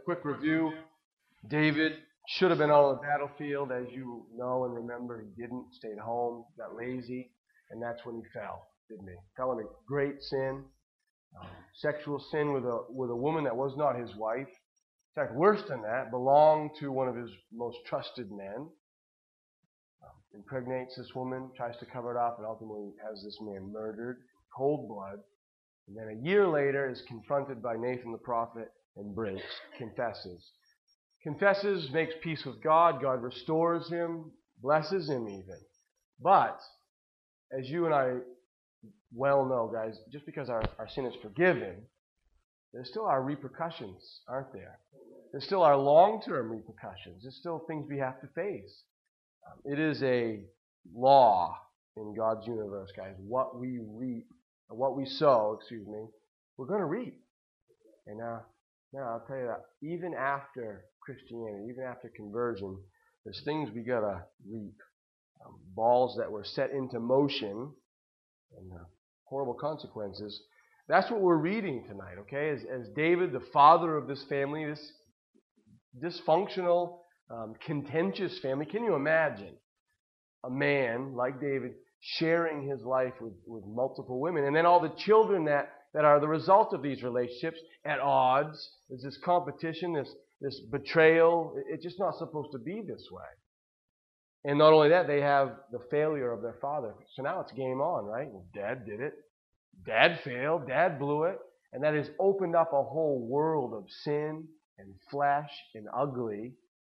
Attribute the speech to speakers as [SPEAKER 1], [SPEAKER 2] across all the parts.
[SPEAKER 1] quick review. David should have been on the battlefield, as you know and remember. He didn't. Stayed home, got lazy, and that's when he fell, didn't he? Fell in a great sin, sexual sin with a woman that was not his wife. In fact, worse than that, belonged to one of his most trusted men. Impregnates this woman, tries to cover it up, and ultimately has this man murdered, cold blood. And then a year later is confronted by Nathan the prophet and breaks, confesses. Confesses, makes peace with God. God restores him, blesses him even. But, as you and I well know, guys, just because our sin is forgiven, there still are repercussions, aren't there? There's still our long-term repercussions. There's still things we have to face. It is a law in God's universe, guys. What we reap, or what we sow, we're going to reap. And now I'll tell you that even after Christianity, even after conversion, there's things we got to reap. Balls that were set into motion and horrible consequences. That's what we're reading tonight, okay? As David, the father of this family, this dysfunctional, contentious family. Can you imagine a man like David sharing his life with multiple women, and then all the children that are the result of these relationships at odds? There's this competition, this betrayal. It's just not supposed to be this way. And not only that, they have the failure of their father. So now it's game on, right? Dad did it. Dad failed. Dad blew it. And that has opened up a whole world of sin and flesh and ugly.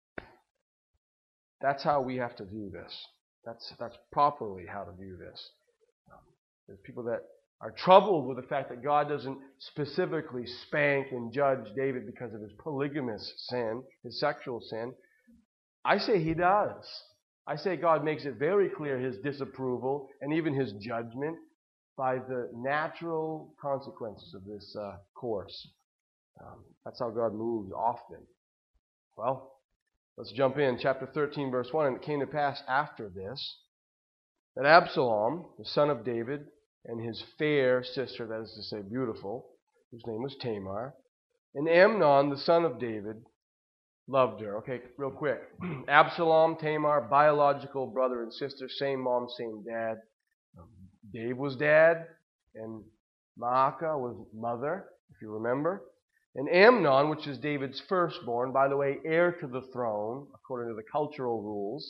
[SPEAKER 1] That's how we have to view this. That's properly how to view this. There's people that are troubled with the fact that God doesn't specifically spank and judge David because of his polygamous sin, his sexual sin. I say he does. I say God makes it very clear his disapproval and even his judgment by the natural consequences of this course. That's how God moves often. Well, let's jump in. Chapter 13, verse 1. And it came to pass after this that Absalom, the son of David, and his fair sister, that is to say beautiful, whose name was Tamar, and Amnon, the son of David, loved her. Okay, real quick. Absalom, Tamar, biological brother and sister, same mom, same dad. Dave was dad, and Maacah was mother, if you remember. And Amnon, which is David's firstborn, by the way, heir to the throne, according to the cultural rules,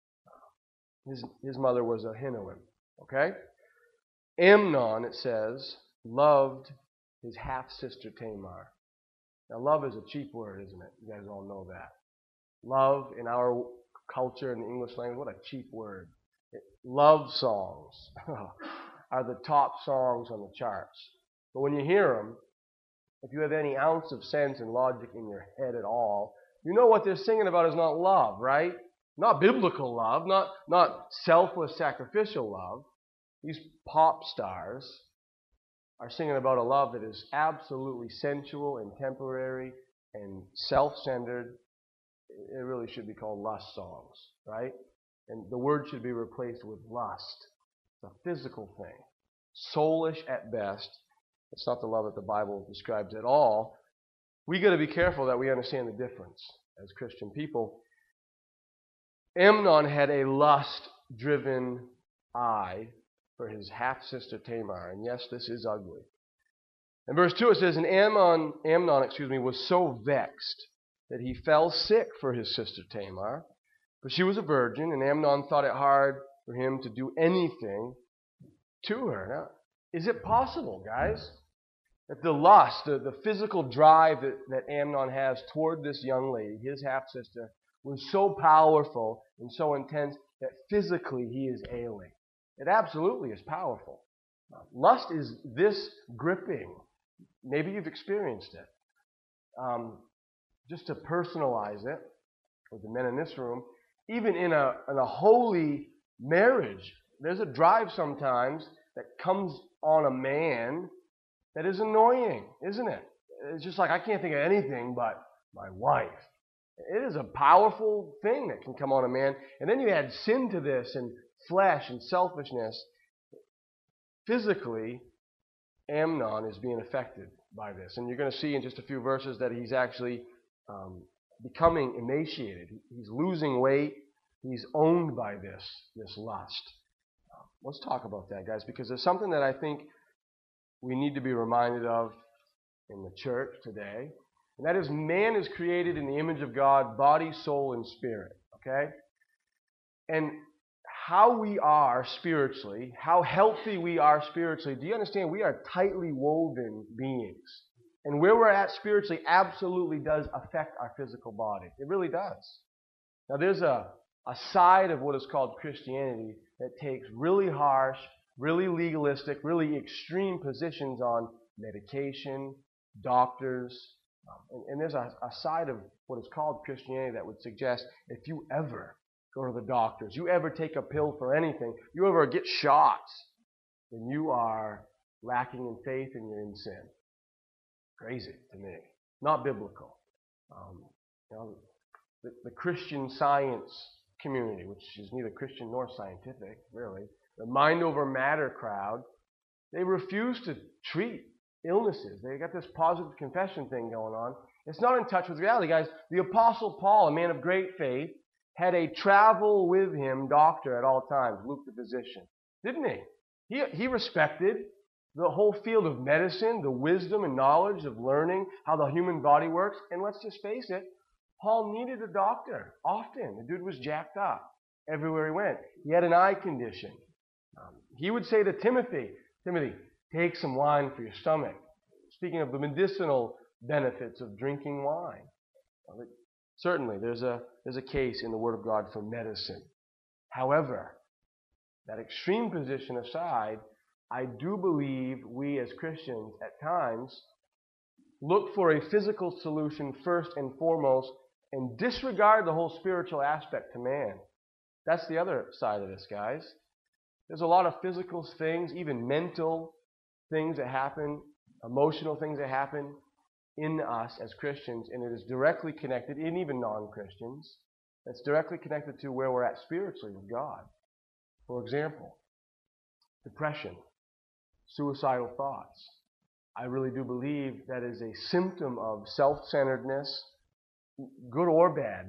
[SPEAKER 1] his mother was Ahinoam. Okay? Amnon, it says, loved his half-sister Tamar. Now, love is a cheap word, isn't it? You guys all know that. Love, in our culture, in the English language, what a cheap word. Love songs are the top songs on the charts. But when you hear them, if you have any ounce of sense and logic in your head at all, you know what they're singing about is not love, right? Not biblical love, not selfless, sacrificial love. These pop stars are singing about a love that is absolutely sensual and temporary and self-centered. It really should be called lust songs, right? And the word should be replaced with lust. It's a physical thing. Soulish at best. It's not the love that the Bible describes at all. We got to be careful that we understand the difference as Christian people. Amnon had a lust-driven eye for his half-sister Tamar. And yes, this is ugly. In verse 2 it says, and Amnon was so vexed that he fell sick for his sister Tamar. For she was a virgin, and Amnon thought it hard for him to do anything to her. Now, is it possible, guys, that the lust, the physical drive that Amnon has toward this young lady, his half-sister, was so powerful and so intense that physically he is ailing? It absolutely is powerful. Lust is this gripping. Maybe you've experienced it. Just to personalize it with the men in this room, even in a holy marriage, there's a drive sometimes that comes on a man that is annoying, isn't it? It's just like, I can't think of anything but my wife. It is a powerful thing that can come on a man. And then you add sin to this and flesh and selfishness. Physically, Amnon is being affected by this. And you're going to see in just a few verses that he's actually becoming emaciated. He's losing weight. He's owned by this lust. Let's talk about that, guys, because there's something that I think we need to be reminded of in the church today. And that is, man is created in the image of God, body, soul, and spirit. Okay? And how we are spiritually, how healthy we are spiritually, do you understand? We are tightly woven beings. And where we're at spiritually absolutely does affect our physical body. It really does. Now, there's a side of what is called Christianity that takes really harsh, really legalistic, really extreme positions on medication, doctors. And there's a side of what is called Christianity that would suggest if you ever go to the doctors, you ever take a pill for anything, you ever get shots, then you are lacking in faith and you're in sin. Crazy to me. Not biblical. The Christian Science community, which is neither Christian nor scientific, really, the mind over matter crowd, they refuse to treat illnesses. They got this positive confession thing going on. It's not in touch with reality, guys. The Apostle Paul, a man of great faith, had a travel with him doctor at all times, Luke the physician, didn't he? He respected the whole field of medicine, the wisdom and knowledge of learning how the human body works. And let's just face it, Paul needed a doctor often. The dude was jacked up everywhere he went. He had an eye condition. He would say to Timothy, take some wine for your stomach. Speaking of the medicinal benefits of drinking wine. Certainly, there's a case in the Word of God for medicine. However, that extreme position aside, I do believe we as Christians at times look for a physical solution first and foremost and disregard the whole spiritual aspect to man. That's the other side of this, guys. There's a lot of physical things, even mental things that happen, emotional things that happen in us as Christians, and it is directly connected, and even non-Christians, it's directly connected to where we're at spiritually with God. For example, depression, suicidal thoughts. I really do believe that is a symptom of self-centeredness, good or bad,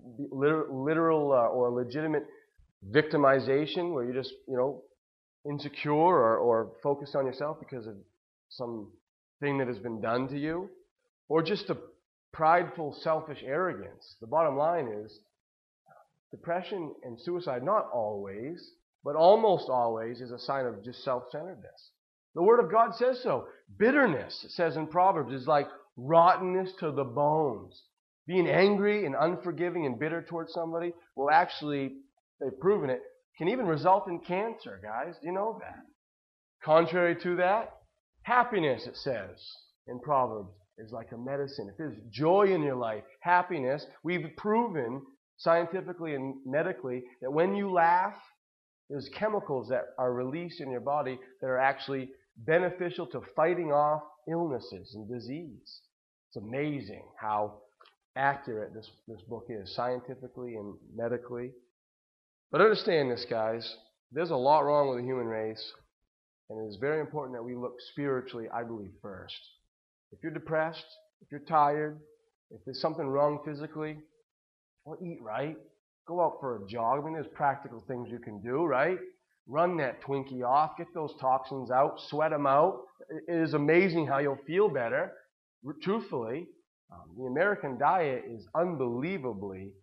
[SPEAKER 1] literal or legitimate victimization, where you're just, insecure or focused on yourself because of some thing that has been done to you, or just a prideful, selfish arrogance. The bottom line is, depression and suicide, not always, but almost always, is a sign of just self-centeredness. The Word of God says so. Bitterness, it says in Proverbs, is like rottenness to the bones. Being angry and unforgiving and bitter towards somebody will actually, they've proven it, can even result in cancer, guys. Do you know that? Contrary to that, happiness, it says in Proverbs, is like a medicine. If there's joy in your life, happiness, we've proven scientifically and medically that when you laugh, there's chemicals that are released in your body that are actually beneficial to fighting off illnesses and disease. It's amazing how accurate this book is, scientifically and medically. But understand this, guys. There's a lot wrong with the human race, and it is very important that we look spiritually, I believe, first. If you're depressed, if you're tired, if there's something wrong physically, well, eat right. Go out for a jog. I mean, there's practical things you can do, right? Run that Twinkie off. Get those toxins out. Sweat them out. It is amazing how you'll feel better. Truthfully, the American diet is unbelievably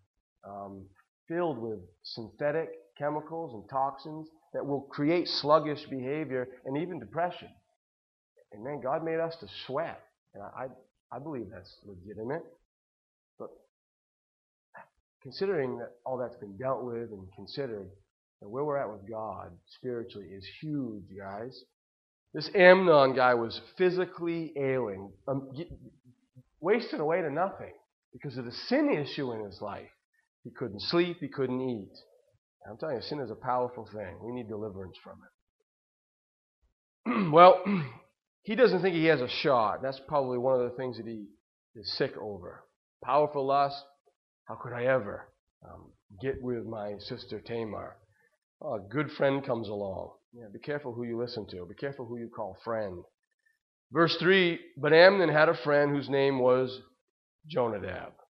[SPEAKER 1] filled with synthetic chemicals and toxins that will create sluggish behavior and even depression. And man, God made us to sweat. And I believe that's legitimate. But considering that all that's been dealt with and considered, that where we're at with God spiritually is huge, guys. This Amnon guy was physically ailing, wasted away to nothing because of the sin issue in his life. He couldn't sleep, he couldn't eat. I'm telling you, sin is a powerful thing. We need deliverance from it. Well, he doesn't think he has a shot. That's probably one of the things that he is sick over. Powerful lust. How could I ever get with my sister Tamar? Oh, a good friend comes along. Yeah, be careful who you listen to. Be careful who you call friend. Verse 3, but Amnon had a friend whose name was Jonadab.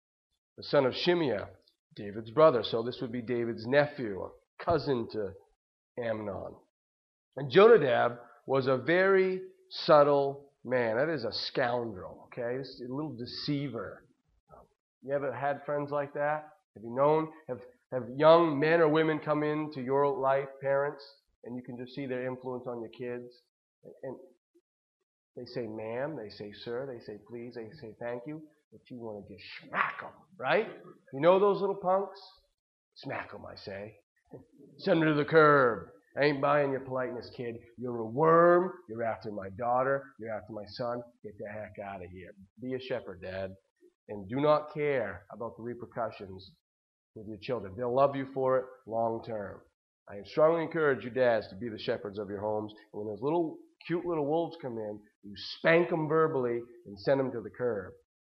[SPEAKER 1] the son of Shimeah, David's brother. So this would be David's nephew, a cousin to Amnon. And Jonadab was a very subtle man. That is a scoundrel, okay? This is a little deceiver. You ever had friends like that? Have you known? Have young men or women come into your life, parents, and you can just see their influence on your kids? And they say ma'am, they say sir, they say please, they say thank you, but you want to just smack them, right? You know those little punks? Smack them, I say. Send them to the curb. I ain't buying your politeness, kid. You're a worm. You're after my daughter. You're after my son. Get the heck out of here. Be a shepherd, Dad. And do not care about the repercussions with your children. They'll love you for it long term. I strongly encourage you dads to be the shepherds of your homes. And when those little cute little wolves come in, you spank them verbally and send them to the curb.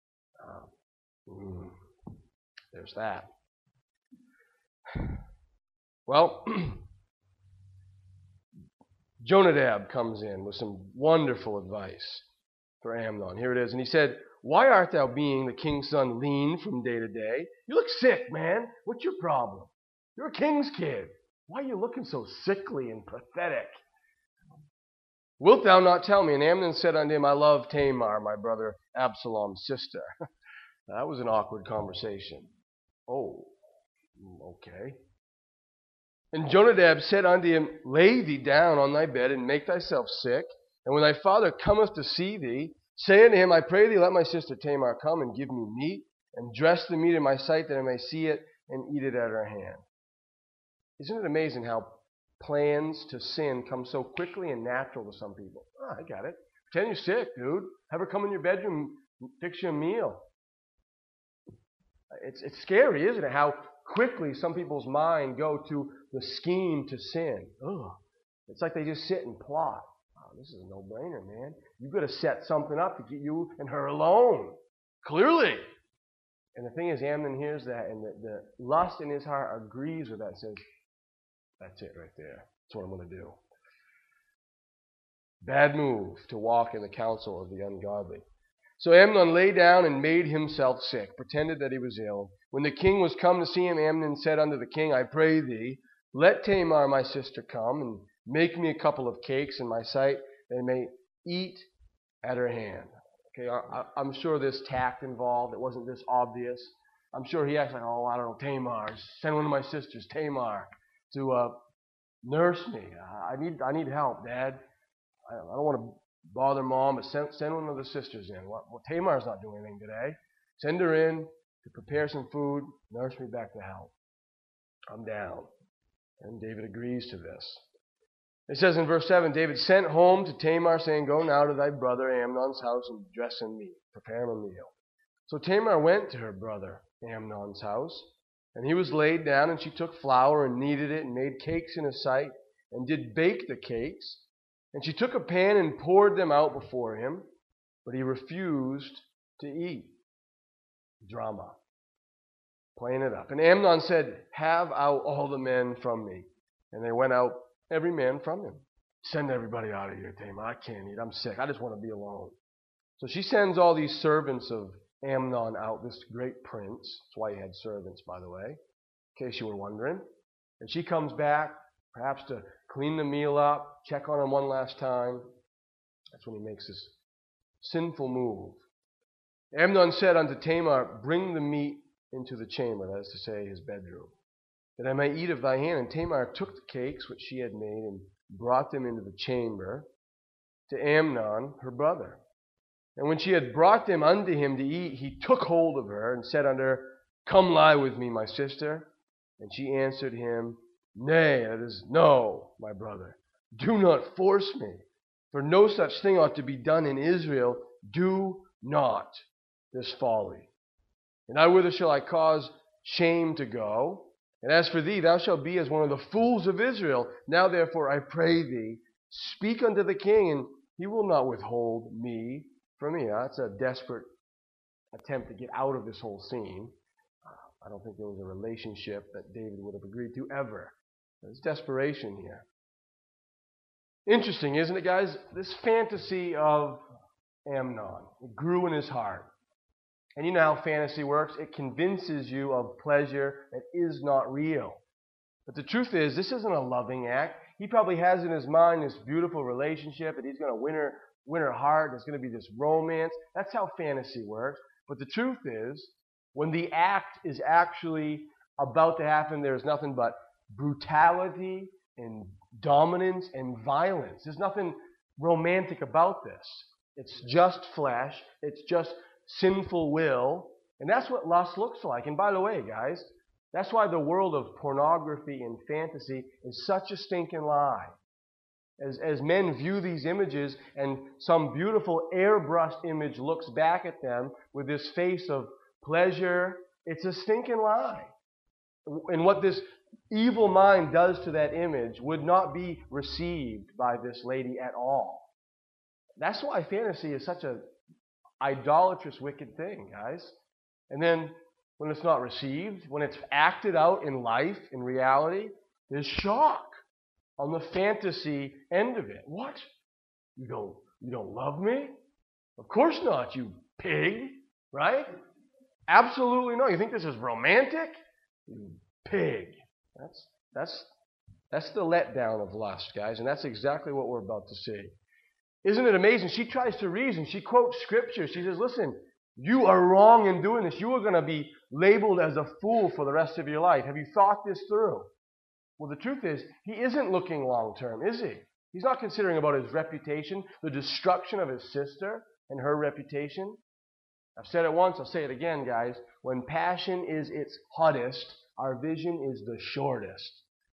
[SPEAKER 1] There's that. Well, Jonadab comes in with some wonderful advice for Amnon. Here it is. And he said, "Why art thou, being the king's son, lean from day to day? You look sick, man. What's your problem? You're a king's kid. Why are you looking so sickly and pathetic? Wilt thou not tell me?" And Amnon said unto him, "I love Tamar, my brother Absalom's sister." That was an awkward conversation. Oh, okay. And Jonadab said unto him, "Lay thee down on thy bed, and make thyself sick. And when thy father cometh to see thee, say unto him, I pray thee, let my sister Tamar come and give me meat, and dress the meat in my sight, that I may see it and eat it at her hand." Isn't it amazing how plans to sin come so quickly and natural to some people? Oh, I got it. Pretend you're sick, dude. Have her come in your bedroom and fix you a meal. It's scary, isn't it? How quickly some people's mind go to the scheme to sin. Ugh. It's like they just sit and plot. Oh, this is a no-brainer, man. You've got to set something up to get you and her alone. Clearly. And the thing is, Amnon hears that, and the lust in his heart agrees with that and says, that's it right there. That's what I'm going to do. Bad move to walk in the counsel of the ungodly. So Amnon lay down and made himself sick, pretended that he was ill. When the king was come to see him, Amnon said unto the king, I pray thee, let Tamar my sister come, and make me a couple of cakes in my sight, that I may eat at her hand. Okay, I'm sure there's tact involved. It wasn't this obvious. I'm sure he acts like, oh, I don't know, Tamar. Send one of my sisters, Tamar, to nurse me. I need help, Dad. I don't want to bother Mom, but send one of the sisters in. Well, Tamar's not doing anything today. Send her in to prepare some food, nurse me back to health. I'm down. And David agrees to this. It says in verse 7, David sent home to Tamar, saying, Go now to thy brother Amnon's house and dress him meat, prepare him a meal. So Tamar went to her brother Amnon's house, and he was laid down, and she took flour and kneaded it, and made cakes in his sight, and did bake the cakes. And she took a pan and poured them out before him, but he refused to eat. Drama. Playing it up. And Amnon said, Have out all the men from me. And they went out, every man from him. Send everybody out of here, Tamar. I can't eat. I'm sick. I just want to be alone. So she sends all these servants of Amnon out, this great prince. That's why he had servants, by the way, in case you were wondering. And she comes back, perhaps to clean the meal up, check on him one last time. That's when he makes this sinful move. Amnon said unto Tamar, Bring the meat into the chamber, that is to say, his bedroom, that I may eat of thy hand. And Tamar took the cakes which she had made and brought them into the chamber to Amnon, her brother. And when she had brought them unto him to eat, he took hold of her and said unto her, Come lie with me, my sister. And she answered him, Nay, that is, no, my brother. Do not force me, for no such thing ought to be done in Israel. Do not this folly. And I whither shall I cause shame to go? And as for thee, thou shalt be as one of the fools of Israel. Now therefore, I pray thee, speak unto the king, and he will not withhold me from thee. Now, that's a desperate attempt to get out of this whole scene. I don't think there was a relationship that David would have agreed to ever. There's desperation here. Interesting, isn't it, guys? This fantasy of Amnon, it grew in his heart. And you know how fantasy works. It convinces you of pleasure that is not real. But the truth is, this isn't a loving act. He probably has in his mind this beautiful relationship, and he's going to win her heart. There's going to be this romance. That's how fantasy works. But the truth is, when the act is actually about to happen, there's nothing but brutality and dominance and violence. There's nothing romantic about this. It's just flesh. It's just sinful will. And that's what lust looks like. And by the way, guys, that's why the world of pornography and fantasy is such a stinking lie. As men view these images and some beautiful airbrushed image looks back at them with this face of pleasure, it's a stinking lie. And what this evil mind does to that image would not be received by this lady at all. That's why fantasy is such an idolatrous, wicked thing, guys. And then when it's not received, when it's acted out in life, in reality, there's shock on the fantasy end of it. What? You don't love me? Of course not, you pig, right? Absolutely not. You think this is romantic? You pig. That's the letdown of lust, guys, and that's exactly what we're about to see. Isn't it amazing? She tries to reason. She quotes scripture. She says, listen, you are wrong in doing this. You are going to be labeled as a fool for the rest of your life. Have you thought this through? Well, the truth is, he isn't looking long term, is he? He's not considering about his reputation, the destruction of his sister and her reputation. I've said it once, I'll say it again, guys. When passion is its hottest, our vision is the shortest.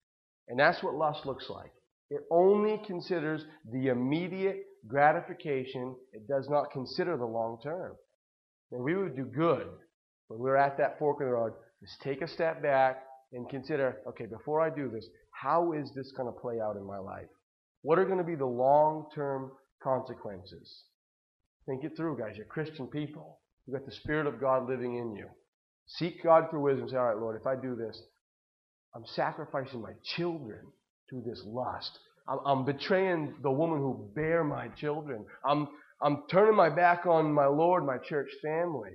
[SPEAKER 1] And that's what lust looks like. It only considers the immediate gratification. It does not consider the long term. And we would do good when we're at that fork in the road. Just take a step back and consider, okay, before I do this, how is this going to play out in my life? What are going to be the long-term consequences? Think it through, guys. You're Christian people. You've got the Spirit of God living in you. Seek God for wisdom. Say, all right, Lord, if I do this, I'm sacrificing my children to this lust. I'm betraying the woman who bare my children. I'm turning my back on my Lord, my church family.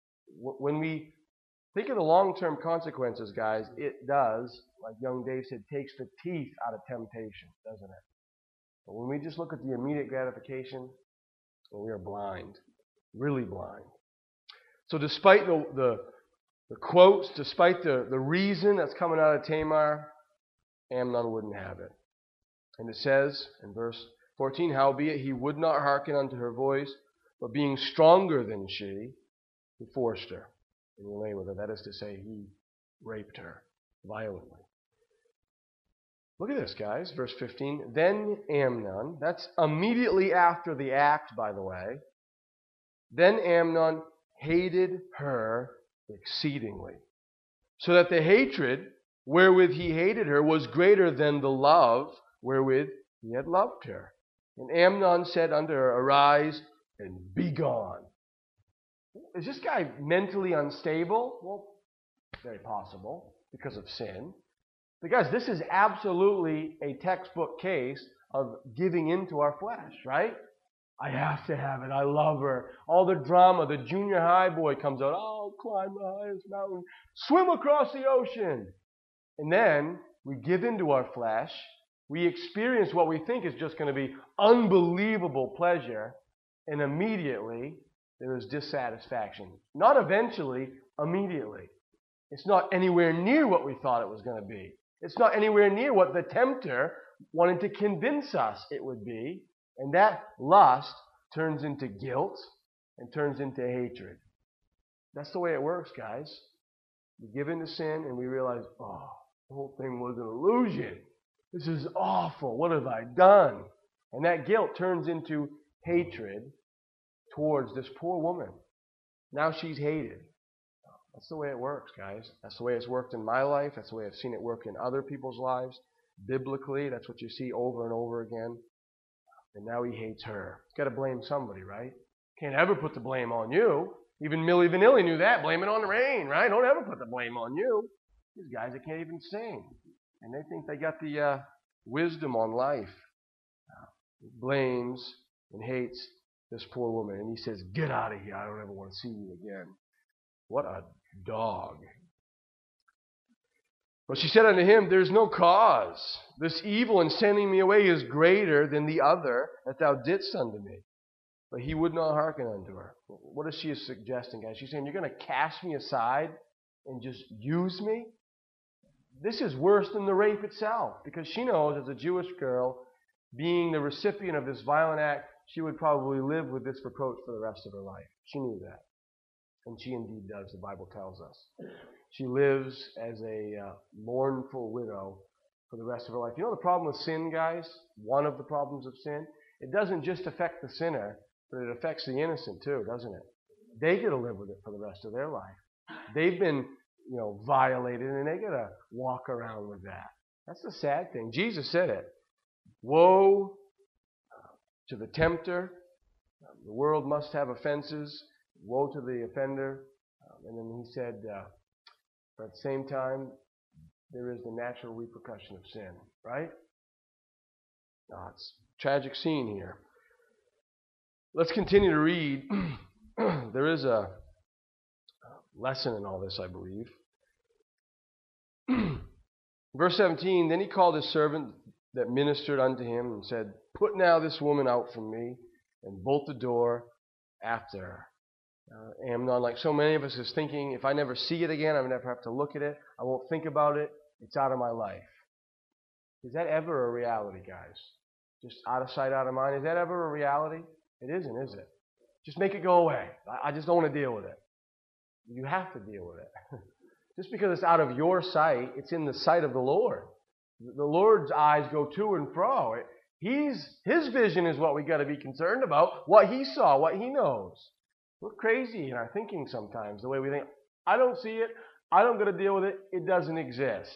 [SPEAKER 1] When we think of the long-term consequences, guys, it does, like young Dave said, takes the teeth out of temptation, doesn't it? But when we just look at the immediate gratification, well, we are blind, really blind. So despite the quotes, despite the reason that's coming out of Tamar, Amnon wouldn't have it. And it says in verse 14, howbeit he would not hearken unto her voice, but being stronger than she, he forced her and he lay with her. That is to say, he raped her violently. Look at this, guys, verse 15. Then Amnon, that's immediately after the act, by the way. Then Amnon hated her exceedingly, so that the hatred wherewith he hated her was greater than the love wherewith he had loved her. And Amnon said unto her, arise and be gone. Is this guy mentally unstable? Well, very possible, because of sin. But guys, this is absolutely a textbook case of giving into our flesh, right? I have to have it. I love her. All the drama. The junior high boy comes out. Oh, climb the highest mountain. Swim across the ocean. And then we give into our flesh. We experience what we think is just going to be unbelievable pleasure. And immediately there is dissatisfaction. Not eventually, immediately. It's not anywhere near what we thought it was going to be. It's not anywhere near what the tempter wanted to convince us it would be. And that lust turns into guilt and turns into hatred. That's the way it works, guys. We give in to sin and we realize, oh, the whole thing was an illusion. This is awful. What have I done? And that guilt turns into hatred towards this poor woman. Now she's hated. That's the way it works, guys. That's the way it's worked in my life. That's the way I've seen it work in other people's lives. Biblically, that's what you see over and over again. And now he hates her. He's got to blame somebody, right? Can't ever put the blame on you. Even Milli Vanilli knew that. Blame it on the rain, right? Don't ever put the blame on you. These guys that can't even sing. And they think they got the wisdom on life. He blames and hates this poor woman. And he says, get out of here. I don't ever want to see you again. What a dog. But she said unto him, There is no cause. This evil in sending me away is greater than the other that thou didst unto me. But he would not hearken unto her. What is she suggesting, guys? She's saying, you're going to cast me aside and just use me? This is worse than the rape itself, because she knows as a Jewish girl, being the recipient of this violent act, she would probably live with this reproach for the rest of her life. She knew that. And she indeed does, the Bible tells us. She lives as a mournful widow for the rest of her life. You know the problem with sin, guys? One of the problems of sin? It doesn't just affect the sinner, but it affects the innocent too, doesn't it? They get to live with it for the rest of their life. They've been, violated, and they got to walk around with that. That's the sad thing. Jesus said it. Woe to the tempter. The world must have offenses. Woe to the offender. And then he said, but at the same time, there is the natural repercussion of sin, right? It's a tragic scene here. Let's continue to read. There is a lesson in all this, I believe. Verse 17, Then he called his servant that ministered unto him and said, Put now this woman out from me, and bolt the door after her. Amnon, like so many of us, is thinking, if I never see it again, I never have to look at it, I won't think about it, it's out of my life. Is that ever a reality, guys? Just out of sight, out of mind? Is that ever a reality? It isn't, is it? Just make it go away. I just don't want to deal with it. You have to deal with it. Just because it's out of your sight, it's in the sight of the Lord. The Lord's eyes go to and fro. His vision is what we got to be concerned about, what He saw, what He knows. We're crazy in our thinking sometimes, the way we think, I don't see it, I don't got to deal with it, it doesn't exist.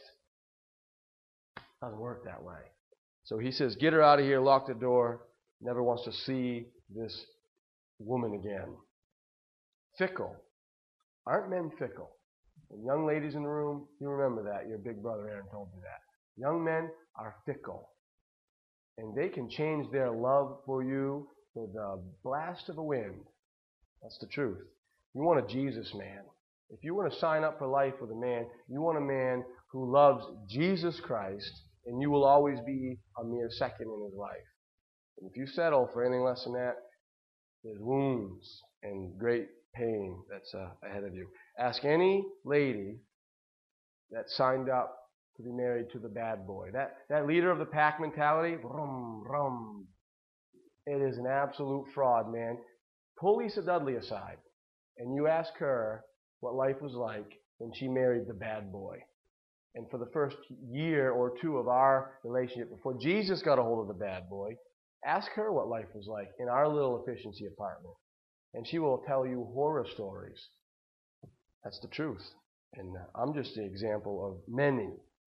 [SPEAKER 1] It doesn't work that way. So he says, get her out of here, lock the door, never wants to see this woman again. Fickle. Aren't men fickle? And young ladies in the room, you remember that. Your big brother Aaron told you that. Young men are fickle. And they can change their love for you with a blast of a wind. That's the truth. You want a Jesus man. If you want to sign up for life with a man, you want a man who loves Jesus Christ, and you will always be a mere second in his life. And if you settle for anything less than that, there's wounds and great pain that's ahead of you. Ask any lady that signed up to be married to the bad boy. That leader of the pack mentality, rum, rum. It is an absolute fraud, man. Pull Lisa Dudley aside, and you ask her what life was like when she married the bad boy. And for the first year or two of our relationship, before Jesus got a hold of the bad boy, ask her what life was like in our little efficiency apartment. And she will tell you horror stories. That's the truth. And I'm just the example of many.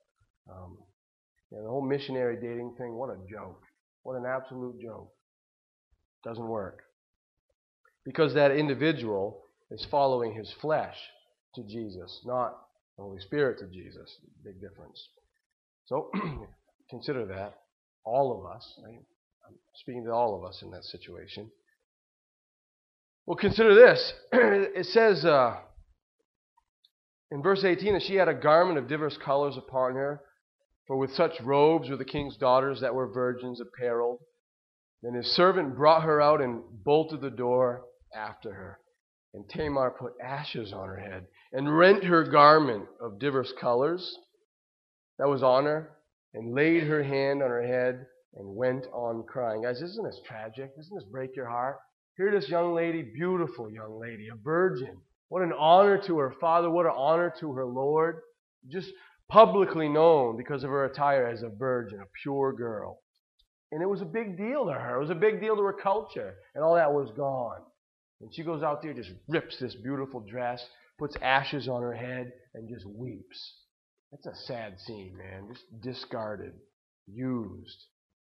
[SPEAKER 1] The whole missionary dating thing, what a joke. What an absolute joke. Doesn't work. Because that individual is following his flesh to Jesus, not the Holy Spirit to Jesus. Big difference. So, consider that. All of us. Right? I'm speaking to all of us in that situation. Well, consider this. It says in verse 18 that she had a garment of diverse colors upon her, for with such robes were the king's daughters that were virgins apparelled. Then his servant brought her out and bolted the door after her. And Tamar put ashes on her head and rent her garment of diverse colors that was on her, and laid her hand on her head and went on crying. Guys, isn't this tragic? Doesn't this break your heart? Here this young lady, beautiful young lady, a virgin. What an honor to her father. What an honor to her Lord. Just publicly known because of her attire as a virgin, a pure girl. And it was a big deal to her. It was a big deal to her culture. And all that was gone. And she goes out there, just rips this beautiful dress, puts ashes on her head, and just weeps. That's a sad scene, man. Just discarded, used.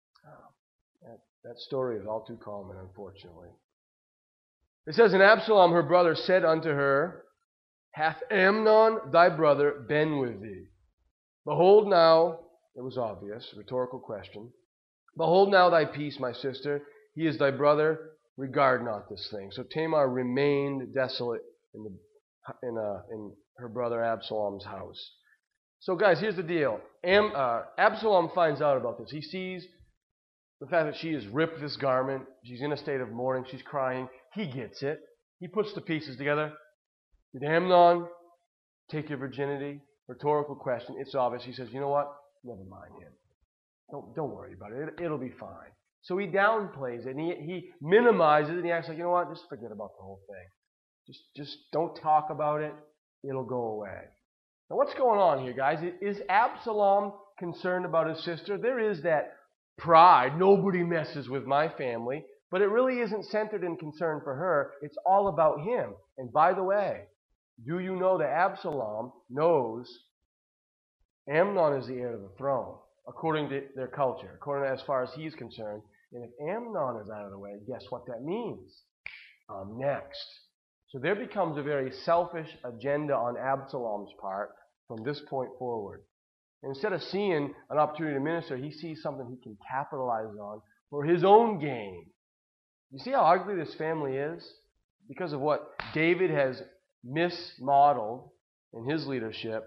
[SPEAKER 1] That story is all too common, unfortunately. It says, And Absalom, her brother, said unto her, Hath Amnon, thy brother, been with thee? Behold now, it was obvious, rhetorical question. Behold now thy peace, my sister. He is thy brother. Regard not this thing. So Tamar remained desolate in the in her brother Absalom's house. So guys, here's the deal. Absalom finds out about this. He sees the fact that she has ripped this garment. She's in a state of mourning. She's crying. He gets it. He puts the pieces together. Did Amnon take your virginity? Rhetorical question. It's obvious. He says, you know what? Never mind him. Don't worry about it. It'll be fine. So he downplays it, and he minimizes it, and he acts like, you know what? Just forget about the whole thing. Just don't talk about it. It'll go away. Now what's going on here, guys? Is Absalom concerned about his sister? There is that pride. Nobody messes with my family. But it really isn't centered in concern for her. It's all about him. And by the way, do you know that Absalom knows Amnon is the heir to the throne, according to their culture, according to as far as he's concerned. And if Amnon is out of the way, guess what that means? Next. So there becomes a very selfish agenda on Absalom's part from this point forward. Instead of seeing an opportunity to minister, he sees something he can capitalize on for his own gain. You see how ugly this family is? Because of what David has mismodeled in his leadership.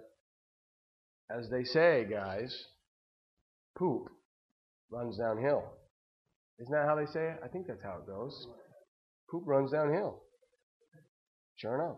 [SPEAKER 1] As they say, guys, poop runs downhill. Isn't that how they say it? I think that's how it goes. Poop runs downhill. Sure enough.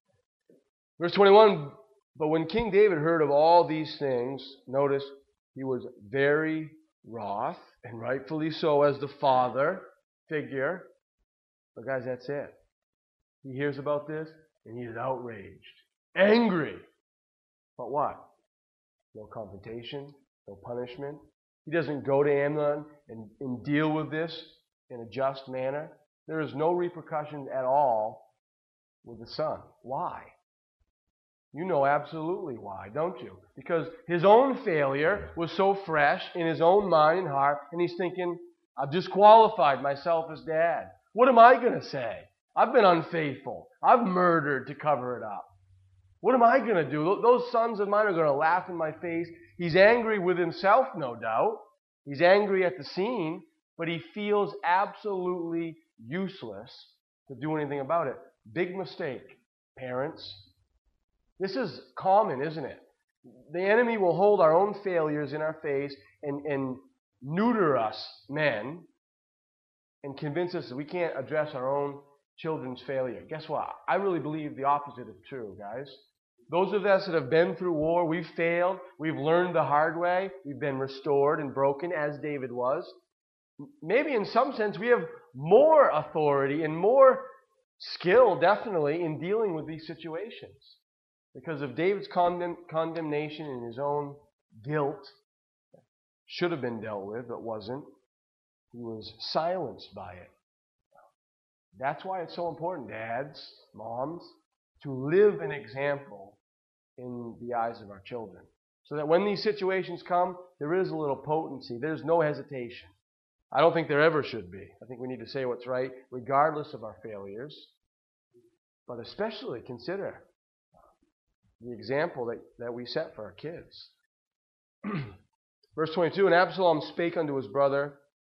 [SPEAKER 1] Verse 21, but when King David heard of all these things, notice he was very wroth, and rightfully so as the father figure. But guys, that's it. He hears about this, and he is outraged, angry. But what? No confrontation, no punishment. He doesn't go to Amnon and deal with this in a just manner. There is no repercussions at all with the son. Why? You know absolutely why, don't you? Because his own failure was so fresh in his own mind and heart, and he's thinking, I've disqualified myself as dad. What am I going to say? I've been unfaithful. I've murdered to cover it up. What am I going to do? Those sons of mine are going to laugh in my face. He's angry with himself, no doubt. He's angry at the scene, but he feels absolutely useless to do anything about it. Big mistake, parents. This is common, isn't it? The enemy will hold our own failures in our face and neuter us, men, and convince us that we can't address our own children's failure. Guess what? I really believe the opposite is true, guys. Those of us that have been through war, we've failed, we've learned the hard way, we've been restored and broken as David was. Maybe in some sense we have more authority and more skill, definitely, in dealing with these situations. Because of David's condemnation and his own guilt, should have been dealt with, but wasn't. He was silenced by it. That's why it's so important, dads, moms, to live an example in the eyes of our children. So that when these situations come, there is a little potency. There's no hesitation. I don't think there ever should be. I think we need to say what's right, regardless of our failures. But especially consider the example that we set for our kids. Verse 22, and Absalom spake unto his brother,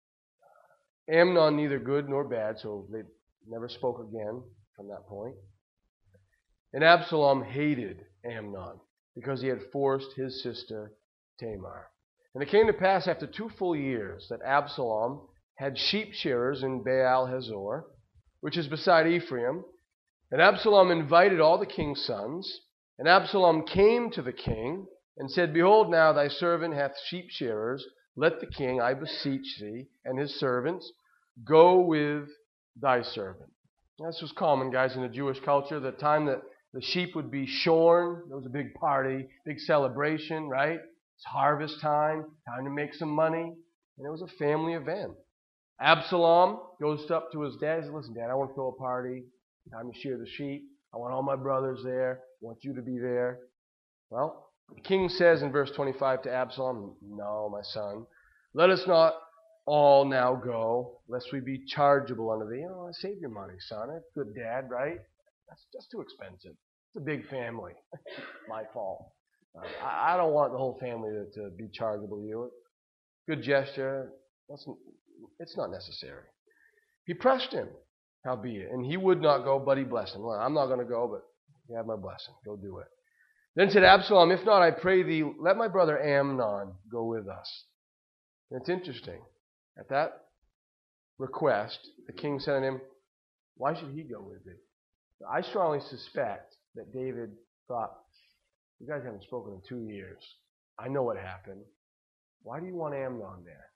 [SPEAKER 1] Amnon neither good nor bad, so they never spoke again from that point. And Absalom hated Amnon, because he had forced his sister Tamar. And it came to pass after 2 full years that Absalom had sheep shearers in Baal Hazor, which is beside Ephraim. And Absalom invited all the king's sons. And Absalom came to the king and said, Behold, now thy servant hath sheep shearers. Let the king, I beseech thee, and his servants go with thy servant. This was common, guys, in the Jewish culture. The time that the sheep would be shorn, there was a big party, big celebration, right? It's harvest time to make some money. And it was a family event. Absalom goes up to his dad and says, Listen, Dad, I want to throw a party. Time to shear the sheep. I want all my brothers there. I want you to be there. Well, the king says in verse 25 to Absalom, No, my son, let us not all now go, lest we be chargeable unto thee. Save your money, son. That's good, Dad, right? That's just too expensive. It's a big family. My fault. I don't want the whole family to be chargeable to you. Good gesture. It's not necessary. He pressed him, howbeit, and he would not go, but he blessed him. Well, I'm not going to go, but You have my blessing. Go do it. Then said Absalom, if not, I pray thee, let my brother Amnon go with us. And it's interesting. At that request, the king said to him, why should he go with thee? I strongly suspect that David thought, you guys haven't spoken in 2 years. I know what happened. Why do you want Amnon there?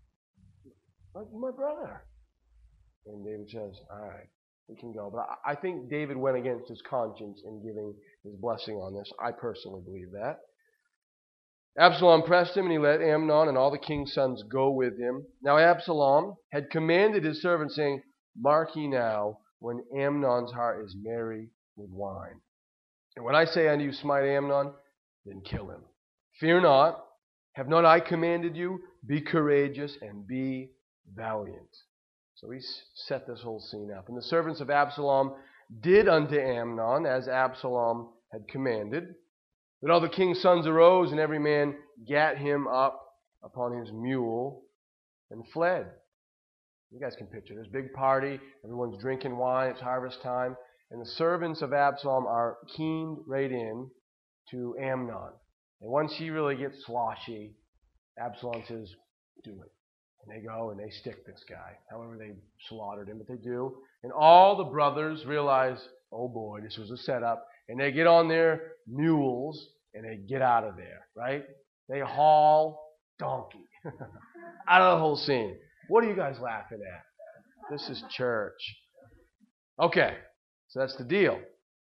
[SPEAKER 1] My brother. And David says, all right, we can go. But I think David went against his conscience in giving his blessing on this. I personally believe that. Absalom pressed him, and he let Amnon and all the king's sons go with him. Now Absalom had commanded his servants, saying, mark ye now, when Amnon's heart is merry with wine. And when I say unto you, smite Amnon, then kill him. Fear not, have not I commanded you? Be courageous and be valiant. So he set this whole scene up. And the servants of Absalom did unto Amnon as Absalom had commanded. Then all the king's sons arose, and every man gat him up upon his mule and fled. You guys can picture this big party. Everyone's drinking wine. It's harvest time. And the servants of Absalom are keened right in to Amnon. And once he really gets sloshy, Absalom says, do it. And they go and they stick this guy. However, they slaughtered him, but they do. And all the brothers realize, oh boy, this was a setup. And they get on their mules and they get out of there, right? They haul donkey out of the whole scene. What are you guys laughing at? This is church. Okay, so that's the deal.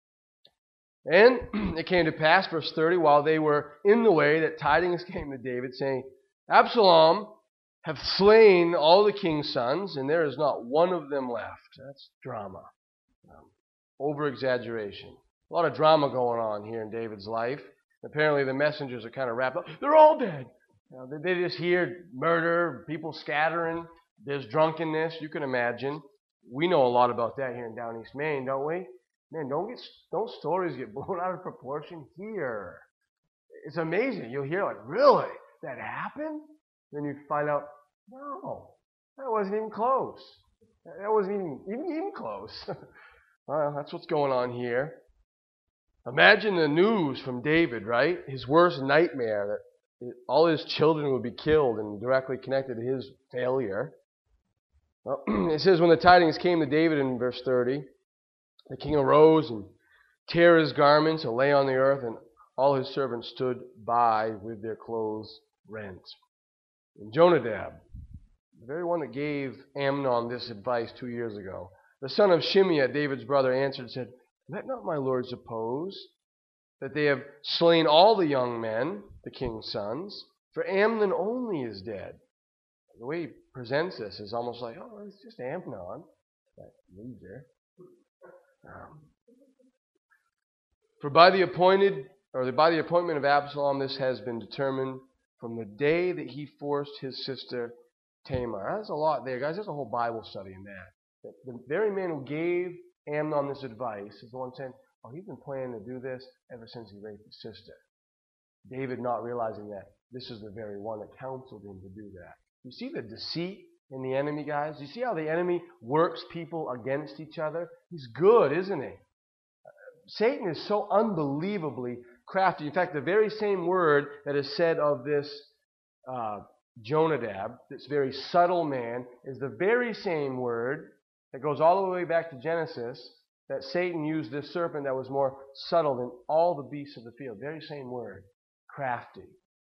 [SPEAKER 1] And it came to pass, verse 30, while they were in the way, that tidings came to David, saying, Absalom hath slain all the king's sons, and there is not one of them left. That's drama. Over-exaggeration. A lot of drama going on here in David's life. Apparently the messengers are kind of wrapped up. They're all dead. They just hear murder, people scattering. There's drunkenness. You can imagine. We know a lot about that here in Down East Maine, don't we? Man, don't stories get blown out of proportion here. It's amazing. You'll hear like, really? That happened? Then you find out, no, that wasn't even close. That wasn't even close. Well, that's what's going on here. Imagine the news from David, right? His worst nightmare, that all his children would be killed and directly connected to his failure. Well, it says, when the tidings came to David in verse 30, the king arose and tore his garments and lay on the earth, and all his servants stood by with their clothes rent. And Jonadab, the very one that gave Amnon this advice 2 years ago, the son of Shimeah, David's brother, answered and said, let not my lord suppose that they have slain all the young men, the king's sons, for Amnon only is dead. The way he presents this is almost like, oh, it's just Amnon, that loser. For by the appointment of Absalom, this has been determined from the day that he forced his sister Tamar. There's a lot there, guys. There's a whole Bible study in that. The very man who gave Amnon this advice is the one saying, oh, he's been planning to do this ever since he raped his sister. David not realizing that this is the very one that counseled him to do that. You see the deceit in the enemy, guys? You see how the enemy works people against each other? He's good, isn't he? Satan is so unbelievably crafty. In fact, the very same word that is said of this Jonadab, this very subtle man, is the very same word that goes all the way back to Genesis, that Satan used this serpent that was more subtle than all the beasts of the field. Very same word. Crafty.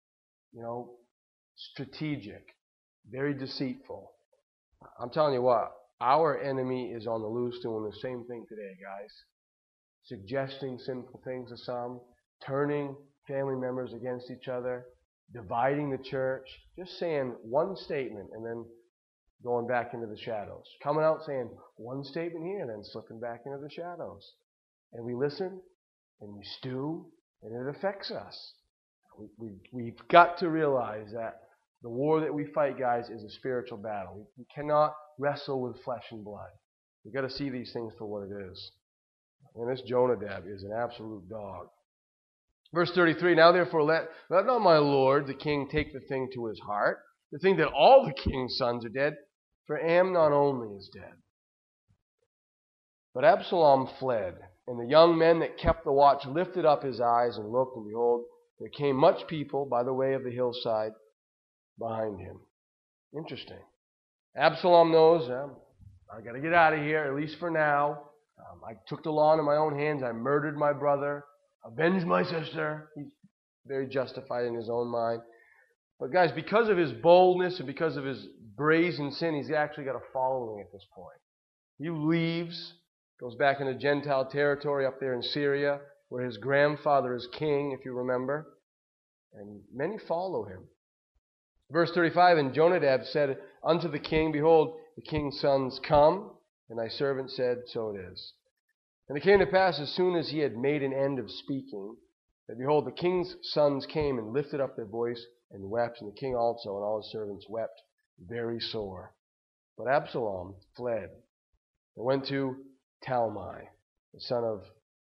[SPEAKER 1] Strategic. Very deceitful. I'm telling you what, our enemy is on the loose doing the same thing today, guys. Suggesting sinful things to some, turning family members against each other, dividing the church, just saying one statement and then going back into the shadows. Coming out saying one statement here and then slipping back into the shadows. And we listen and we stew and it affects us. We've got to realize that the war that we fight, guys, is a spiritual battle. We cannot wrestle with flesh and blood. We've got to see these things for what it is. And this Jonadab is an absolute dog. Verse 33, now therefore let not my lord the king take the thing to his heart, to think that all the king's sons are dead, for Amnon only is dead. But Absalom fled And the young men that kept the watch lifted up his eyes and looked, and behold, there came much people by the way of the hillside behind him. Interesting. Absalom knows, I got to get out of here, at least for now. I took the law into my own hands. I murdered my brother, avenged my sister. He's very justified in his own mind. But guys, because of his boldness and because of his brazen sin, he's actually got a following at this point. He leaves, goes back into Gentile territory up there in Syria, where his grandfather is king, if you remember. And many follow him. Verse 35, and Jonadab said unto the king, behold, the king's sons come. And thy servant said, so it is. And it came to pass, as soon as he had made an end of speaking, that behold, the king's sons came and lifted up their voice and wept, and the king also and all his servants wept very sore. But Absalom fled and went to Talmai, the son of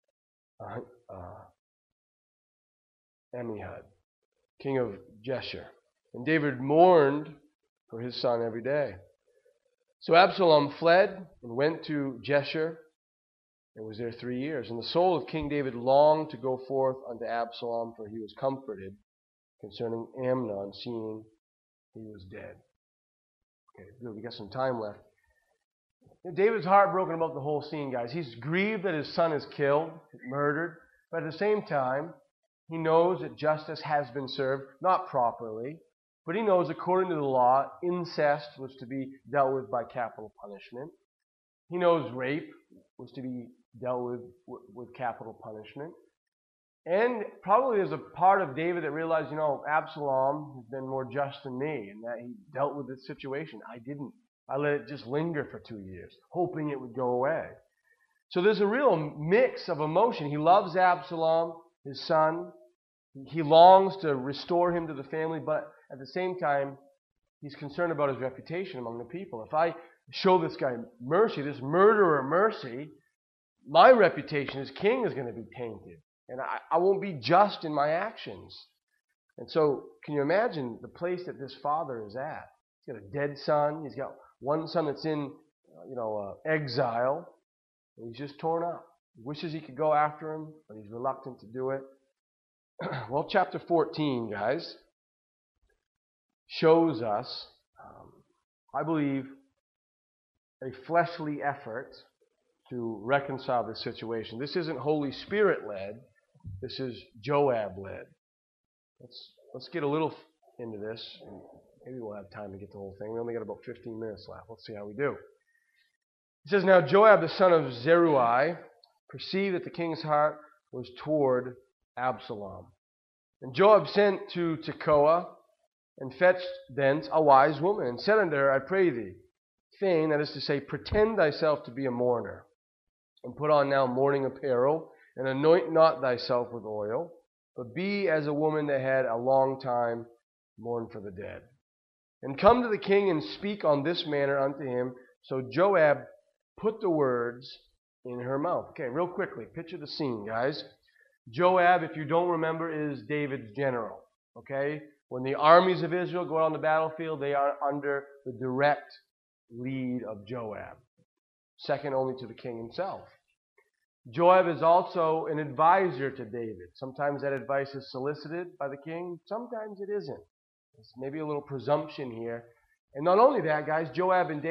[SPEAKER 1] Ammihud, king of Geshur. And David mourned for his son every day. So Absalom fled and went to Geshur and was there 3 years. And the soul of King David longed to go forth unto Absalom, for he was comforted concerning Amnon, seeing he was dead. Okay, good. We got some time left. David's heartbroken about the whole scene, guys. He's grieved that his son is killed, murdered, but at the same time, he knows that justice has been served, not properly, but he knows according to the law, incest was to be dealt with by capital punishment. He knows rape was to be dealt with capital punishment. And probably there's a part of David that realized, Absalom has been more just than me, and that he dealt with this situation. I didn't. I let it just linger for 2 years, hoping it would go away. So there's a real mix of emotion. He loves Absalom, his son. He longs to restore him to the family, but at the same time, he's concerned about his reputation among the people. If I show this guy mercy, this murderer mercy, my reputation as king is going to be tainted. And I won't be just in my actions. And so, can you imagine the place that this father is at? He's got a dead son. He's got one son that's in, exile. And he's just torn up. He wishes he could go after him, but he's reluctant to do it. Well, chapter 14, guys, shows us, I believe, a fleshly effort to reconcile this situation. This isn't Holy Spirit-led. This is Joab-led. Let's get a little into this. And maybe we'll have time to get the whole thing. We only got about 15 minutes left. Let's see how we do. It says, now Joab, the son of Zeruiah, perceived that the king's heart was toward Absalom. And Joab sent to Tekoa, and fetched thence a wise woman, and said unto her, I pray thee, feign, that is to say, pretend thyself to be a mourner, and put on now mourning apparel, and anoint not thyself with oil, but be as a woman that had a long time mourned for the dead. And come to the king, and speak on this manner unto him. So Joab put the words in her mouth. Okay, real quickly, picture the scene, guys. Joab, if you don't remember, is David's general. Okay? When the armies of Israel go out on the battlefield, they are under the direct lead of Joab, second only to the king himself. Joab is also an advisor to David. Sometimes that advice is solicited by the king. Sometimes it isn't. There's maybe a little presumption here. And not only that, guys, Joab and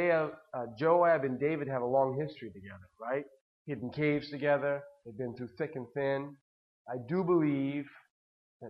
[SPEAKER 1] David have a long history together, right? Hidden caves together. They've been through thick and thin. I do believe that,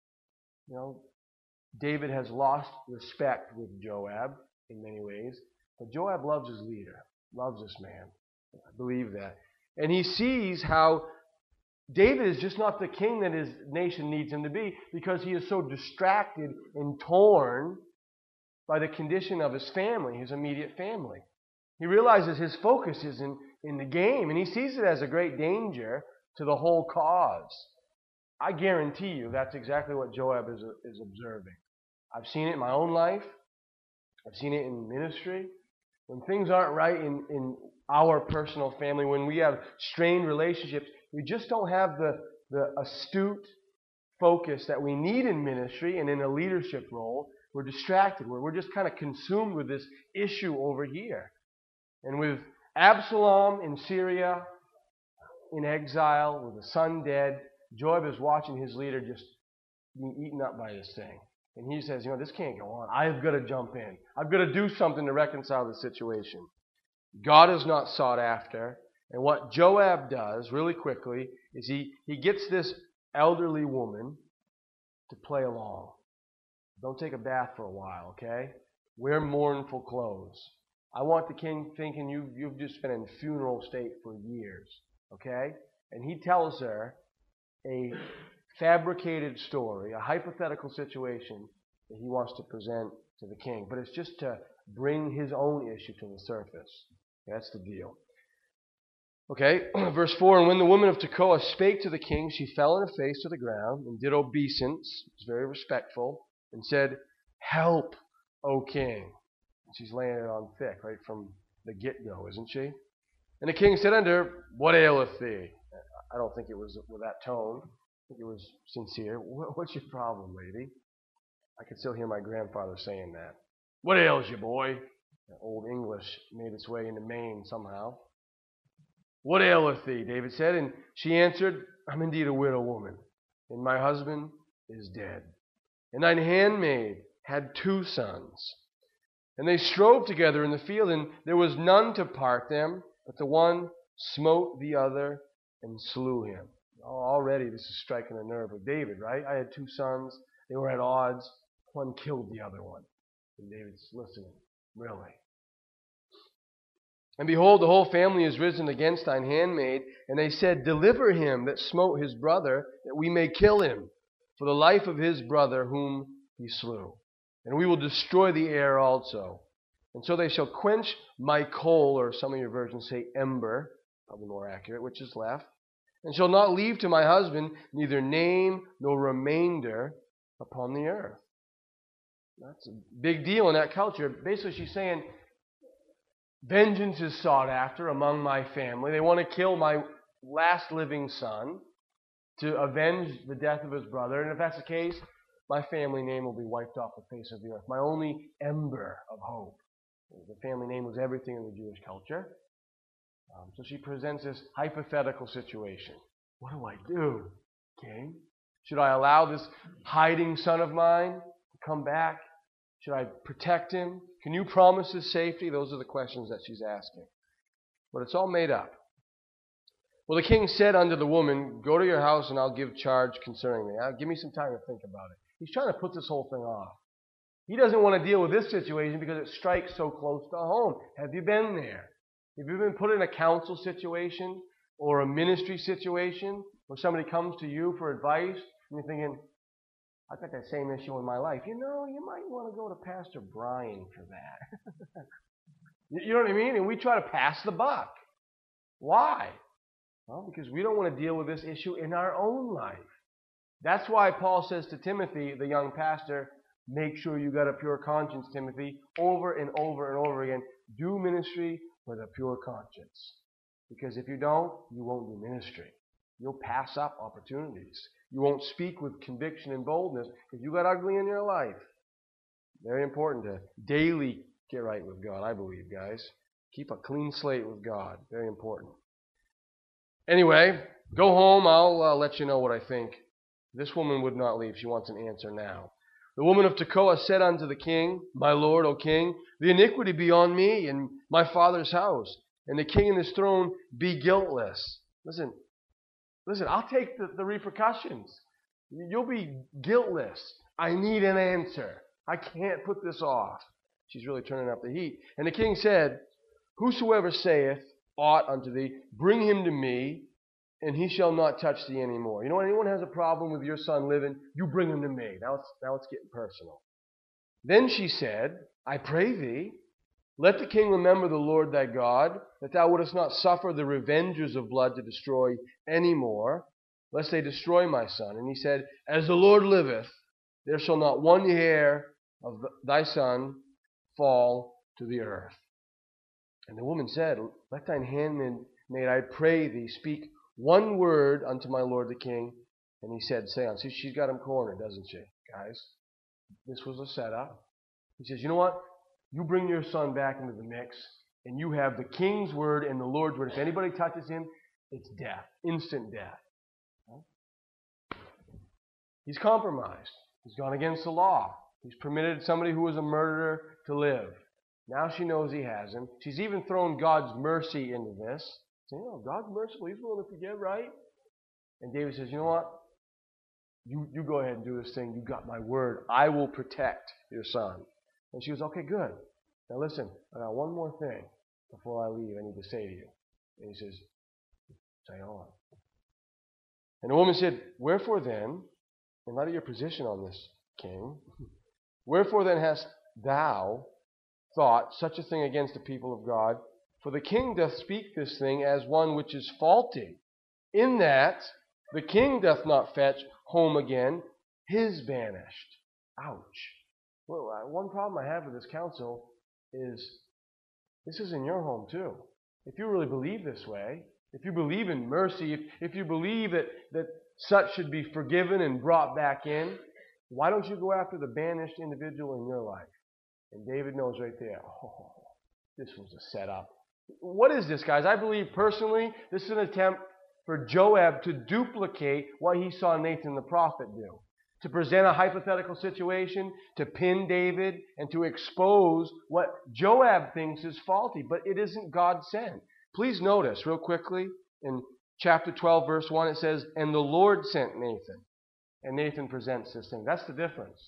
[SPEAKER 1] David has lost respect with Joab in many ways. But Joab loves his leader, loves this man. I believe that. And he sees how David is just not the king that his nation needs him to be, because he is so distracted and torn by the condition of his family, his immediate family. He realizes his focus is in the game, and he sees it as a great danger to the whole cause. I guarantee you that's exactly what Joab is observing. I've seen it in my own life. I've seen it in ministry. When things aren't right in our personal family, when we have strained relationships, we just don't have the astute focus that we need in ministry and in a leadership role. We're distracted. We're just kind of consumed with this issue over here. And with Absalom in Syria, in exile with a son dead. Joab is watching his leader just being eaten up by this thing. And he says, this can't go on. I've got to jump in. I've got to do something to reconcile the situation. God is not sought after. And what Joab does, really quickly, is he gets this elderly woman to play along. Don't take a bath for a while, okay? Wear mournful clothes. I want the king thinking you've just been in funeral state for years, okay? And he tells her a fabricated story, a hypothetical situation that he wants to present to the king. But it's just to bring his own issue to the surface. That's the deal. Okay, verse 4, and when the woman of Tekoa spake to the king, she fell on her face to the ground and did obeisance, was very respectful, and said, Help, O king. And she's laying it on thick right from the get-go, isn't she? And the king said unto her, What aileth thee? I don't think it was with that tone. I think it was sincere. What's your problem, lady? I can still hear my grandfather saying that. What ails you, boy? Old English made its way into Maine somehow. What aileth thee? David said, and she answered, I'm indeed a widow woman, and my husband is dead. And thine handmaid had 2 sons. And they strove together in the field, and there was none to part them, but the one smote the other and slew him. Already this is striking a nerve with David, right? I had 2 sons. They were at odds. One killed the other one. And David's listening. Really? And behold, the whole family is risen against thine handmaid, and they said, Deliver him that smote his brother, that we may kill him, for the life of his brother whom he slew. And we will destroy the heir also. And so they shall quench my coal, or some of your versions say ember, probably more accurate, which is left, and shall not leave to my husband neither name nor remainder upon the earth. That's a big deal in that culture. Basically, she's saying, vengeance is sought after among my family. They want to kill my last living son to avenge the death of his brother. And if that's the case, my family name will be wiped off the face of the earth. My only ember of hope. The family name was everything in the Jewish culture. So she presents this hypothetical situation. What do I do, king? Should I allow this hiding son of mine to come back? Should I protect him? Can you promise his safety? Those are the questions that she's asking. But it's all made up. Well, the king said unto the woman, Go to your house and I'll give charge concerning thee. Give me some time to think about it. He's trying to put this whole thing off. He doesn't want to deal with this situation because it strikes so close to home. Have you been there? Have you been put in a counsel situation or a ministry situation where somebody comes to you for advice and you're thinking, I've got that same issue in my life. You might want to go to Pastor Brian for that. You know what I mean? And we try to pass the buck. Why? Well, because we don't want to deal with this issue in our own life. That's why Paul says to Timothy, the young pastor, make sure you got a pure conscience, Timothy, over and over and over again. Do ministry with a pure conscience. Because if you don't, you won't do ministry. You'll pass up opportunities. You won't speak with conviction and boldness because you got ugly in your life. Very important to daily get right with God, I believe, guys. Keep a clean slate with God. Very important. Anyway, go home. I'll let you know what I think. This woman would not leave. She wants an answer now. The woman of Tekoa said unto the king, My lord, O king, the iniquity be on me and my father's house, and the king and his throne be guiltless. Listen, I'll take the repercussions. You'll be guiltless. I need an answer. I can't put this off. She's really turning up the heat. And the king said, Whosoever saith aught unto thee, bring him to me, and he shall not touch thee any more. You know, when anyone has a problem with your son living, you bring him to me. Now it's getting personal. Then she said, I pray thee, let the king remember the Lord thy God, that thou wouldest not suffer the revengers of blood to destroy any more, lest they destroy my son. And he said, As the Lord liveth, there shall not one hair of thy son fall to the earth. And the woman said, Let thine handmaid, I pray thee, speak one word unto my lord the king. And he said, Say on. See, she's got him cornered, doesn't she, guys? This was a setup. He says, You know what? You bring your son back into the mix, and you have the king's word and the Lord's word. If anybody touches him, It's death, instant death. He's compromised. He's gone against the law. He's permitted somebody who was a murderer to live. Now she knows he has him. She's even thrown God's mercy into this. Saying, oh, God's merciful. He's willing to forgive, right? And David says, you know what? You go ahead and do this thing. You got my word. I will protect your son. And she goes, okay, good. Now listen, I got one more thing before I leave I need to say to you. And he says, say on. And the woman said, wherefore then, in light of your position on this, king, wherefore then hast thou thought such a thing against the people of God? For the king doth speak this thing as one which is faulty, in that the king doth not fetch home again his banished. Ouch. Well, one problem I have with this counsel is this is in your home too. If you really believe this way, if you believe in mercy, if you believe that such should be forgiven and brought back in, why don't you go after the banished individual in your life? And David knows right there, oh, this was a setup. What is this, guys? I believe personally this is an attempt for Joab to duplicate what he saw Nathan the prophet do. To present a hypothetical situation, to pin David, and to expose what Joab thinks is faulty, but it isn't God sent. Please notice real quickly in chapter 12, verse 1, it says, and the Lord sent Nathan. And Nathan presents this thing. That's the difference.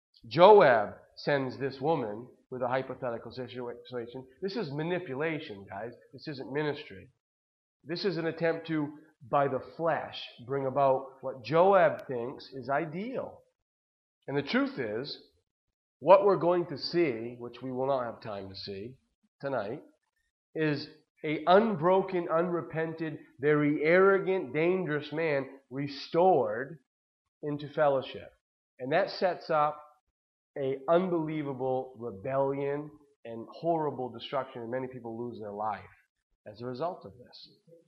[SPEAKER 1] Joab sends this woman with a hypothetical situation. This is manipulation, guys. This isn't ministry. This is an attempt to, by the flesh, bring about what Joab thinks is ideal. And the truth is, what we're going to see, which we will not have time to see tonight, is a unbroken, unrepented, very arrogant, dangerous man restored into fellowship. And that sets up an unbelievable rebellion and horrible destruction, and many people lose their life as a result of this.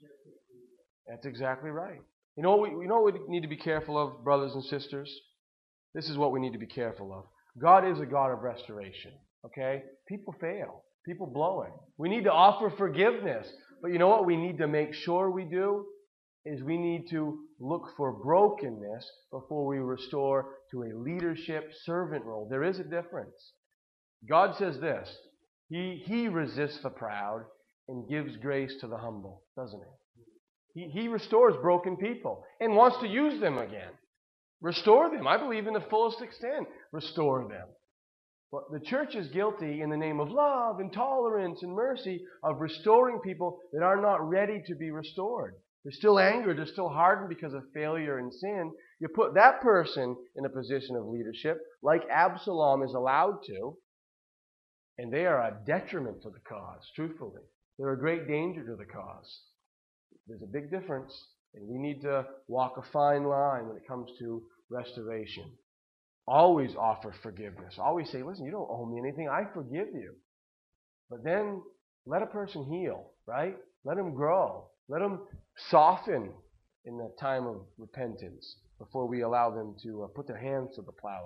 [SPEAKER 1] That's exactly right. You know what we need to be careful of, brothers and sisters? This is what we need to be careful of. God is a God of restoration. Okay? People fail. People blow it. We need to offer forgiveness. But you know what we need to make sure we do? Is we need to look for brokenness before we restore to a leadership servant role. There is a difference. God says this, He resists the proud and gives grace to the humble, doesn't He? He restores broken people and wants to use them again. Restore them. I believe in the fullest extent. Restore them. But the church is guilty in the name of love and tolerance and mercy of restoring people that are not ready to be restored. They're still angered. They're still hardened because of failure and sin. You put that person in a position of leadership, like Absalom is allowed to, and they are a detriment to the cause, truthfully. They're a great danger to the cause. There's a big difference, and we need to walk a fine line when it comes to restoration. Always offer forgiveness. Always say, listen, you don't owe me anything. I forgive you. But then let a person heal, right? Let them grow. Let them soften in the time of repentance before we allow them to put their hands to the plow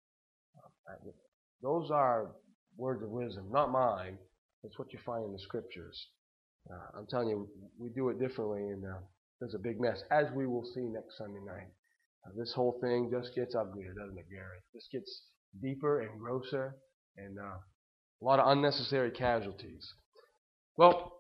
[SPEAKER 1] again. Those are words of wisdom, not mine. That's what you find in the Scriptures. I'm telling you, we do it differently, and there's a big mess, as we will see next Sunday night. This whole thing just gets uglier, doesn't it, Gary? This gets deeper and grosser, and a lot of unnecessary casualties. Well,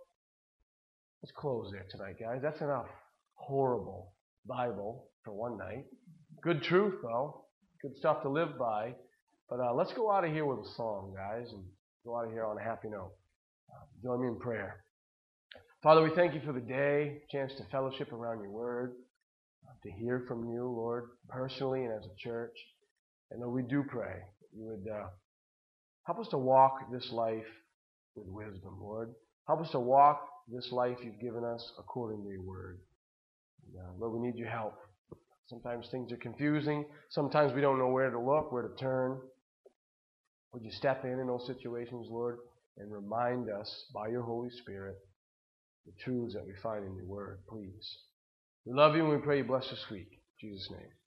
[SPEAKER 1] let's close there tonight, guys. That's enough horrible Bible for one night. Good truth, though. Good stuff to live by. But let's go out of here with a song, guys, and go out of here on a happy note. Join me in prayer. Father, we thank you for the day, chance to fellowship around your word, to hear from you, Lord, personally and as a church. And Lord, we do pray that you would help us to walk this life with wisdom, Lord. Help us to walk this life you've given us according to your word. And, Lord, we need your help. Sometimes things are confusing. Sometimes we don't know where to look, where to turn. Would you step in those situations, Lord, and remind us by your Holy Spirit the truths that we find in your word, please. We love you and we pray you bless this week. In Jesus' name.